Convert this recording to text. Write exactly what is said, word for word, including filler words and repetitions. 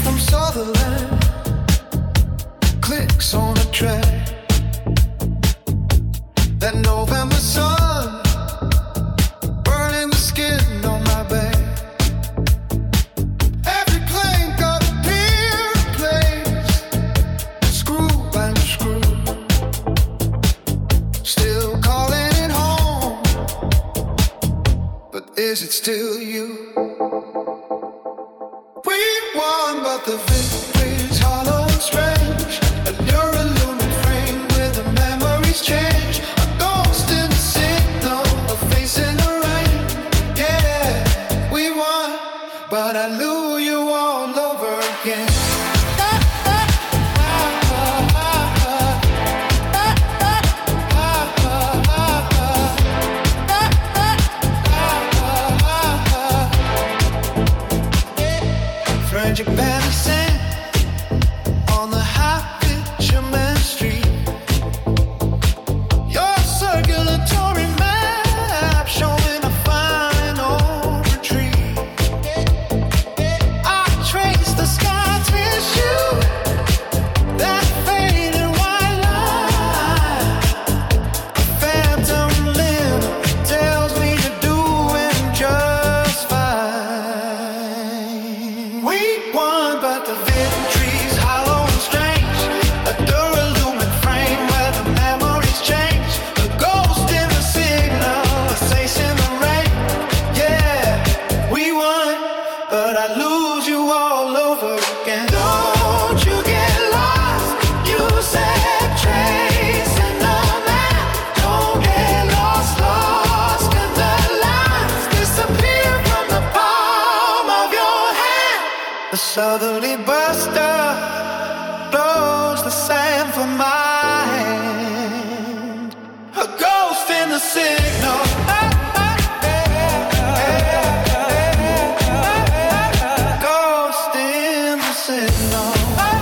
from Sutherland, clicks on a track. That November sun burning the skin on my back. Every clank of a beer plays screw and screw. Still calling it home, but is it still you? We won, but the victory's hollow and strange. And you're a lumen frame where the memories change. A ghost in the signal, a face in the rain. Yeah, we won, but I lose you all over again. Frangipani sand on the high bitumen street. Your circulatory map showing a final retreat. I trace the sky tissue, that faded white line. A phantom limb tells me you're doing just fine. We won, but the victory's hollow and strange. A duralumin frame where the memories change. A ghost in the signal, a face in the rain. Yeah, we won, but I lose you all over again. Don't you get lost, you said tracing the map. Don't get lost, lost in the lines. Disappear from the palm of your hand. The southerly buster blows the sand from my hand. A ghost in the signal. Ghost in the signal.